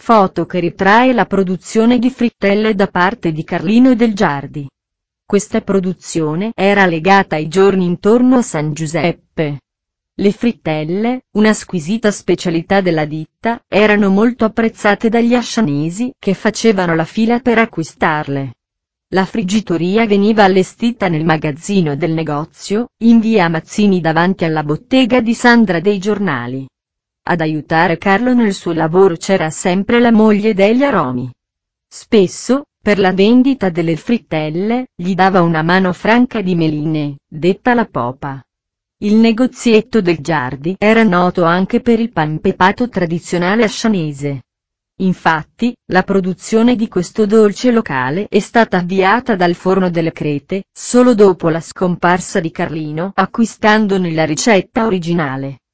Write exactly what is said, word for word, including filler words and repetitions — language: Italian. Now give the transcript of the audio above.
foto che ritrae la produzione di frittelle da parte di Carlino Del Giardi. Questa produzione era legata ai giorni intorno a San Giuseppe. Le frittelle, una squisita specialità della ditta, erano molto apprezzate dagli ascianesi, che facevano la fila per acquistarle. La friggitoria veniva allestita nel magazzino del negozio, in via Mazzini davanti alla bottega di Sandra dei giornali. Ad aiutare Carlo nel suo lavoro c'era sempre la moglie degli aromi. Spesso, per la vendita delle frittelle, gli dava una mano franca di meline, detta la popa. Il negozietto del Giardi era noto anche per il pan pepato tradizionale ascianese. Infatti, la produzione di questo dolce locale è stata avviata dal Forno delle Crete, solo dopo la scomparsa di Carlino, acquistandone la ricetta originale.